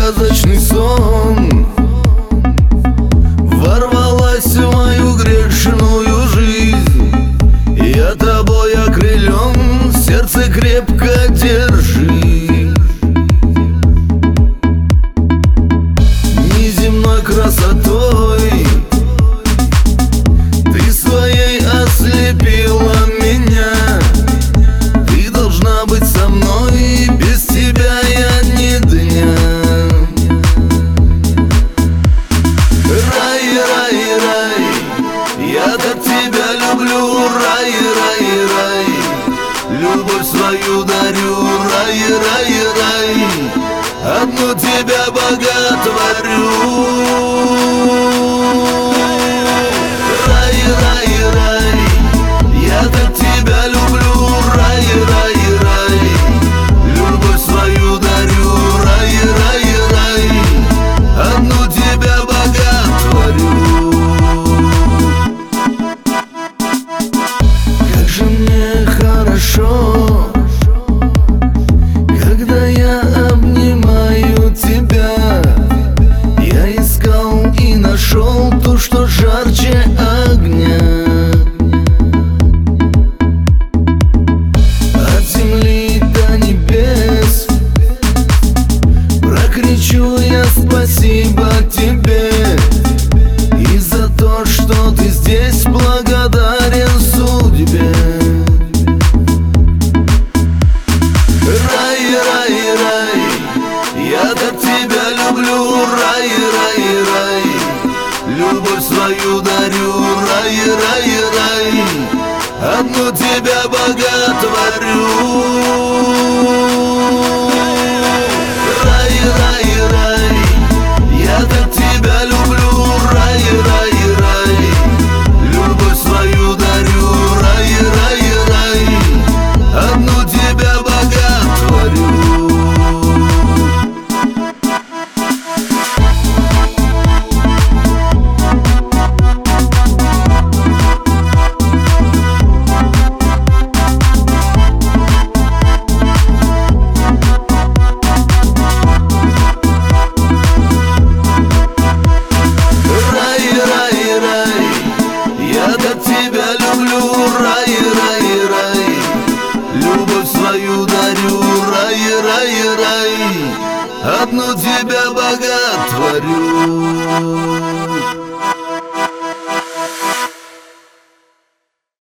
сказочный сон ворвалась в мою грешную жизнь. Я тобой окрылен, сердце крепко держи. Неземной красотой ты своей ослепила меня. Ты должна быть со мной, без тебя я ни дня. Рай, рай, рай, я так тебя люблю. Рай, рай, рай, любовь свою дарю. Рай, рай, рай, одну тебя боготворю. Рай, рай, рай, я так тебя люблю. Рай, рай, рай, любовь свою дарю. Рай, рай, рай, одну тебя боготворю. Как же мне хорошо, когда я обнимаю тебя. Я искал и нашел то, что жарче огня. От земли до небес прокричу я спасибо тебе. И за то, что ты здесь, благодарен судьбе. Рай, рай, рай, я так тебя люблю. Рай, рай, рай, любовь свою дарю. Рай, рай, рай, одну тебя боготворю. Рай, рай, рай, я так тебя люблю. Рай, рай, рай, любовь свою дарю. Рай, рай, рай, одну тебя боготворю. Одну тебе